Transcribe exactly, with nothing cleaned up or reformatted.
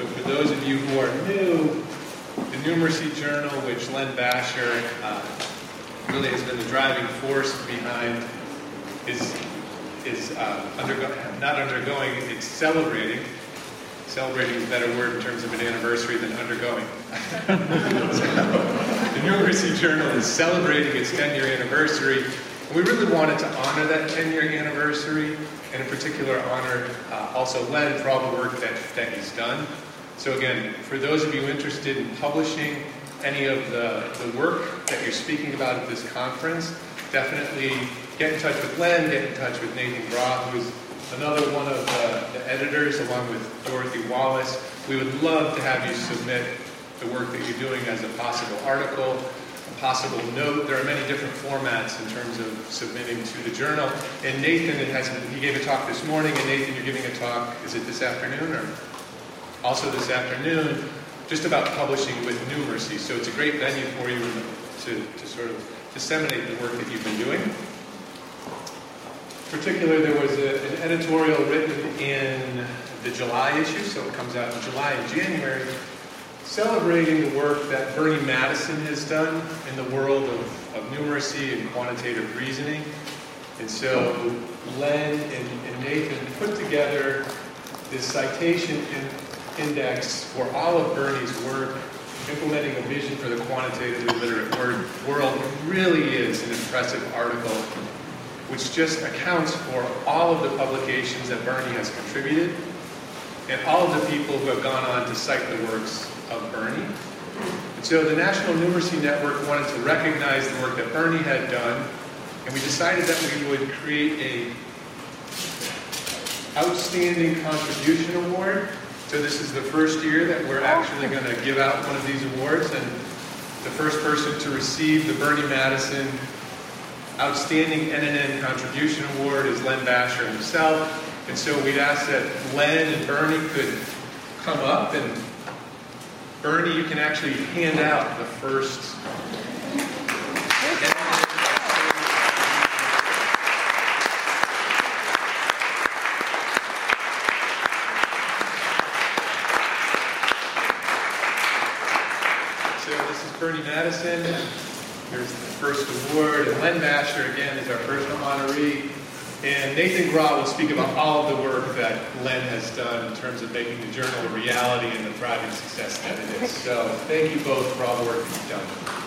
So for those of you who are new, the Numeracy Journal, which Len Basher uh, really has been the driving force behind, is, is uh, undergo not undergoing, it's celebrating. Celebrating is a better word in terms of an anniversary than undergoing. So, the Numeracy Journal is celebrating its ten-year anniversary. And we really wanted to honor that ten-year anniversary, and in particular honor uh, also Len for all the work that, that he's done. So again, for those of you interested in publishing any of the, the work that you're speaking about at this conference, definitely get in touch with Len, get in touch with Nathan Groth, who is another one of the, the editors, along with Dorothy Wallace. We would love to have you submit the work that you're doing as a possible article, a possible note. There are many different formats in terms of submitting to the journal. And Nathan, it has, he gave a talk this morning, and Nathan, you're giving a talk, is it this afternoon, or also this afternoon, just about publishing with Numeracy. So it's a great venue for you to, to sort of disseminate the work that you've been doing. In particular, there was a, an editorial written in the July issue, so it comes out in July and January, celebrating the work that Bernie Madison has done in the world of, of numeracy and quantitative reasoning. And so Len and, and Nathan put together this citation in, index for all of Bernie's work, implementing a vision for the quantitatively literate word, world. It really is an impressive article, which just accounts for all of the publications that Bernie has contributed and all of the people who have gone on to cite the works of Bernie. And so the National Numeracy Network wanted to recognize the work that Bernie had done, and we decided that we would create a Outstanding Contribution Award. So this is the first year that we're actually going to give out one of these awards, and the first person to receive the Bernie Madison Outstanding N N N Contribution Award is Len Basher himself. And so we'd ask that Len and Bernie could come up, and Bernie, you can actually hand out the first. So this is Bernie Madison. Here's the first award, and Len Basher, again, is our first honoree. And Nathan Groth will speak about all of the work that Len has done in terms of making the journal a reality and the thriving success that it is. So thank you both for all the work you've done.